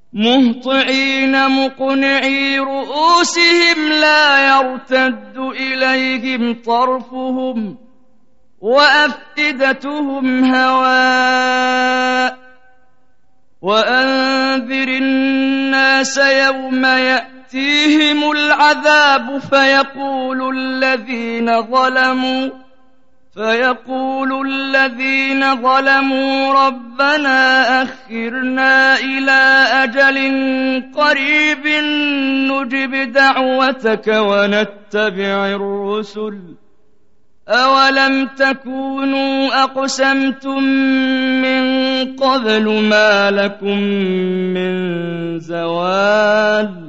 مهطعين مقنعي رؤوسهم لا يرتد إليهم طرفهم وأفئدتهم هواء وأنذر الناس يوم يأتيهم العذاب فيقول الذين ظلموا ربنا أخرنا إلى أجل قريب نجب دعوتك ونتبع الرسل أولم تكونوا أقسمتم من قبل ما لكم من زوال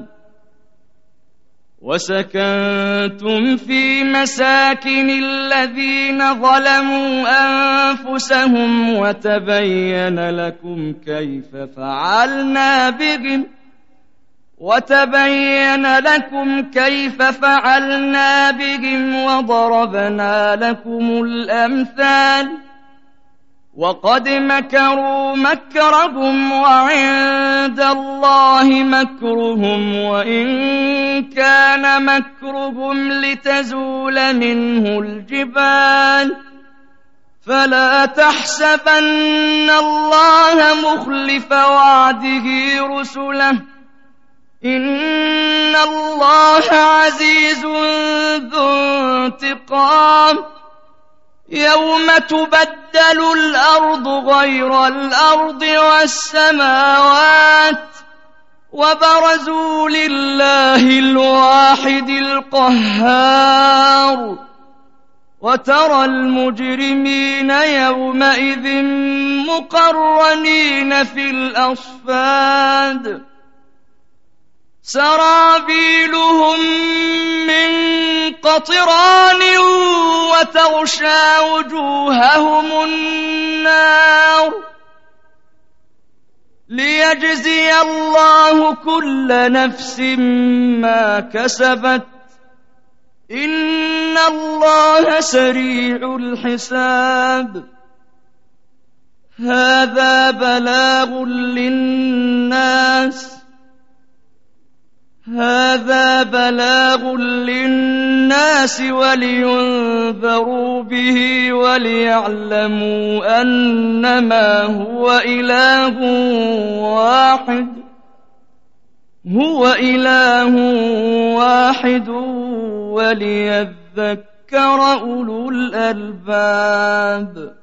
وسكنتم في مساكن الذين ظلموا أنفسهم وتبين لكم كيف فعلنا بهم وضربنا لكم الأمثال وقد مكروا مكرهم وعند الله مكرهم وإن كان مكرهم لتزول منه الجبال فلا تحسبن الله مخلف وعده رسله إن الله عزيز ذو انتقام يوم تبدل الأرض غير الأرض والسماوات وبرزوا لله الواحد القهار وترى المجرمين يومئذ مقرنين في الأصفاد سرابيلهم من قطران وتغشى وجوههم النار ليجزي الله كل نفس ما كسبت إن الله سريع الحساب هذا بلاغ للناس ولينذروا به وليعلموا أنما هو إله واحد وليذكر أولو الألباب